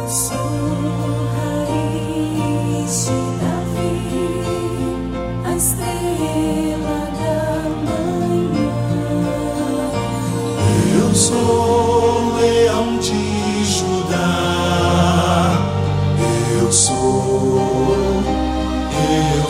Eu sou leão de Judá, eu sou, eu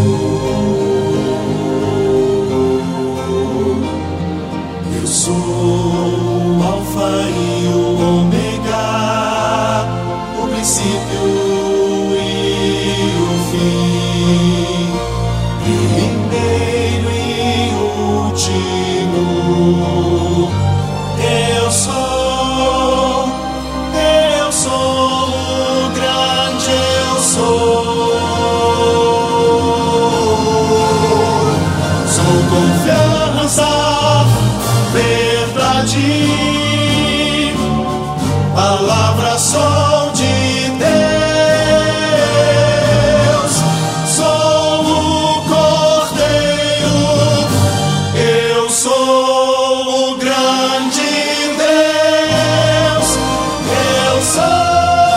sou o Alfa e o Ômega, o princípio e o fim, primeiro e último. Eu sou o grande eu sou. Sou confiança, verdade, palavra sou de Deus. Sou o Cordeiro, eu sou o grande Deus, eu sou.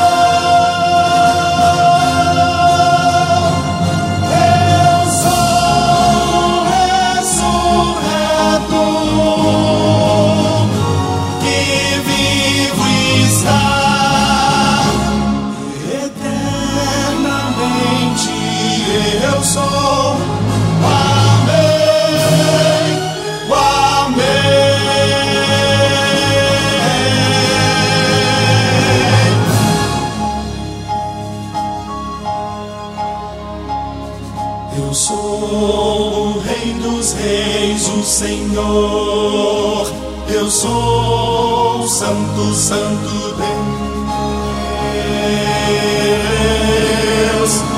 Eu sou o Amém, o Amém. Eu sou o Rei dos Reis, o Senhor. Eu sou o Santo, Santo Deus.